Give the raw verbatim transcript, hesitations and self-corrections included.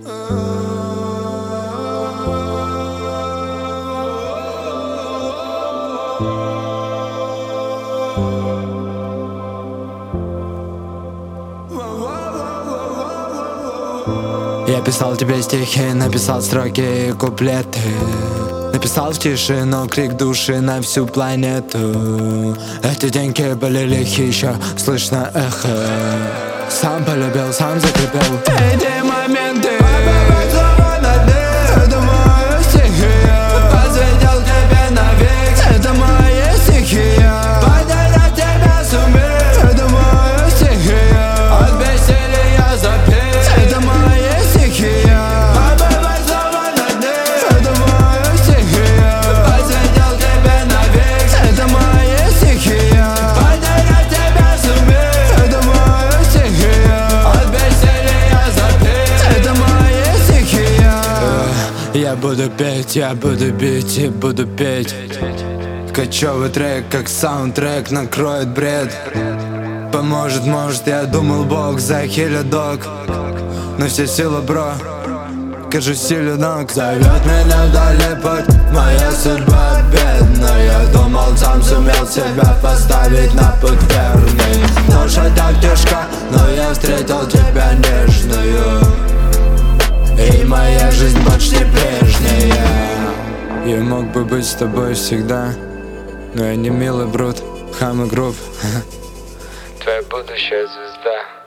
Я писал тебе стихи, написал строки и куплеты. Написал в тишину крик души на всю планету. Эти деньги были лихи, еще слышно эхо. Сам полюбил, сам закрепил эти моменты. Это моя стихия. Посвятил тебе навек. Это моя стихия. Подарить тебя сумею. Это моя стихия. От бессилия запеть. Это моя стихия. Побывать снова на дне. Это моя стихия. Посвятил тебе навек. Это моя стихия. Подарить тебя сумею. Это моя стихия. От бессилия запеть. Это моя стихия. Я буду петь, я буду бить и буду петь. Кочевый трек, как саундтрек, накроет бред. Поможет, может, я думал, Бог захилит док. Но все силы, бро, кажу силю ног. Зовет меня вдали путь, моя судьба бедная. Думал, сам сумел себя поставить на путь верный. Ноша так тяжка, но я встретил тебя нежную. И моя жизнь больше не прежняя. Я мог бы быть с тобой всегда, но я не милый брут, хам и груб. Твоя будущая звезда.